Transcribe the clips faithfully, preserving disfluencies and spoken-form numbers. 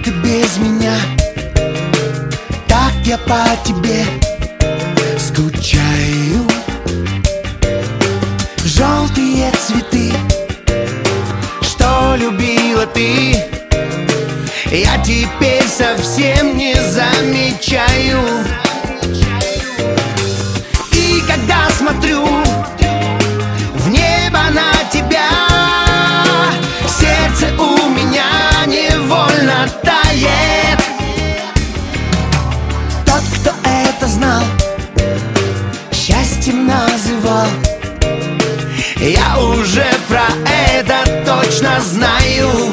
ты без меня, так я по тебе скучаю. Желтые цветы, что любила ты, я теперь совсем не замечаю. И когда смотрю в небо на тебя, сердце у меня невольно тает. Тот, кто это знал, счастьем называл, я уже про это точно знаю.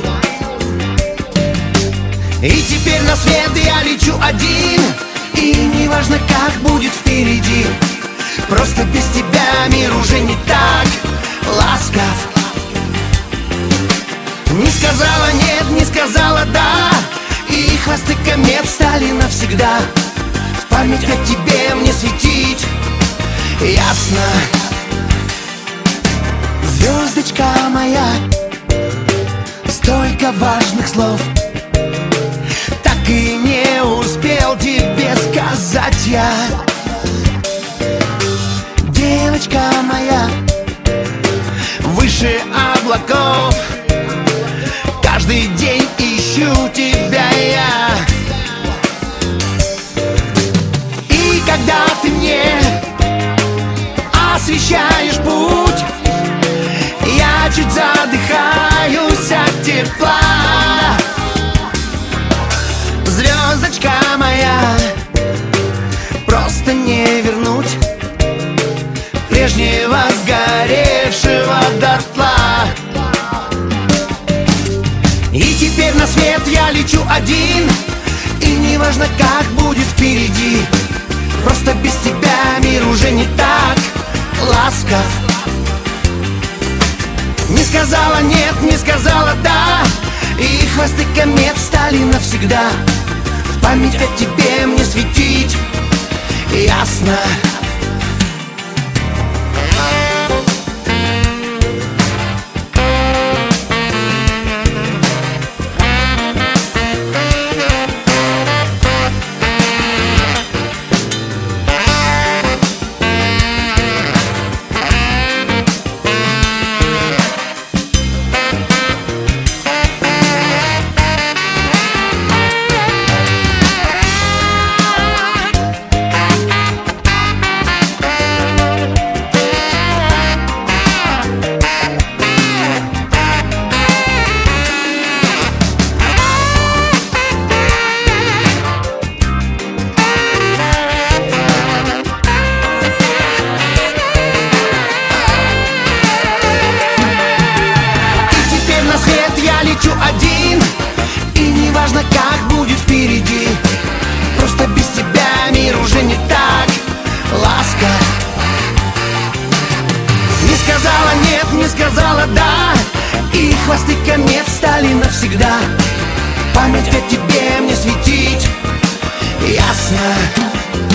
И теперь на свет я лечу один, и не важно, как будет впереди, просто без тебя мир уже не так ласков. Не сказала нет, не сказала да, и хвосты комет стали навсегда. В память о тебе мне светить ясно. Звездочка моя, столько важных слов так и не успел тебе сказать я. Девочка моя, выше облаков, каждый день ищу тебя я. И когда ты мне освещаешь путь, я чуть задыхаюсь от тепла. Звездочка моя, просто не вернуть прежнего сгоревшего дотла. И теперь на свет я лечу один, и не важно, как будет впереди, просто без тебя мир уже не так ласков. Не сказала нет, не сказала да, и хвосты комет стали навсегда. В память о тебе мне светить ясно. Один, и не важно, как будет впереди, просто без тебя мир уже не так ласков. Не сказала нет, не сказала да, и хвосты комет стали навсегда. Память о тебе мне светить ясно.